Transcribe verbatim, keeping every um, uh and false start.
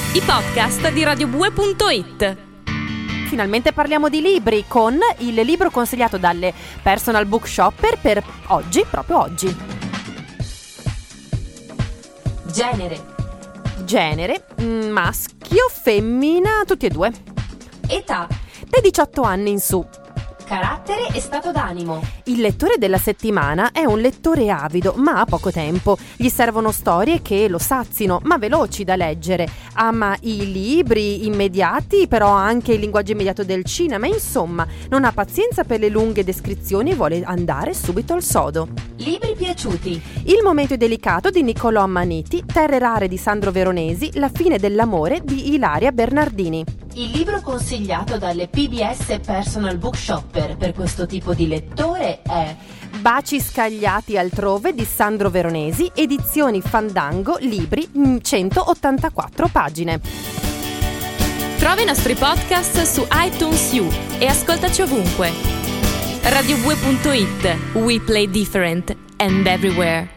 i podcast di radiobue punto it. Finalmente parliamo di libri con il libro consigliato dalle Personal Book Shopper per oggi, proprio oggi. Genere. Genere, maschio, femmina, tutti e due. Età. Dai diciotto anni in su. Carattere e stato d'animo. Il lettore della settimana è un lettore avido, ma ha poco tempo. Gli servono storie che lo sazino, ma veloci da leggere. Ama i libri immediati, però anche il linguaggio immediato del cinema. Insomma, non ha pazienza per le lunghe descrizioni e vuole andare subito al sodo. Libri piaciuti. Il momento delicato di Niccolò Ammaniti, Terre rare di Sandro Veronesi, La fine dell'amore di Ilaria Bernardini. Il libro consigliato dalle P B S Personal Book Shopper per questo tipo di lettore è Baci scagliati altrove di Sandro Veronesi, edizioni Fandango, libri, centottantaquattro pagine. Trova i nostri podcast su iTunes U e ascoltaci ovunque. radiobue punto it. We play different and everywhere.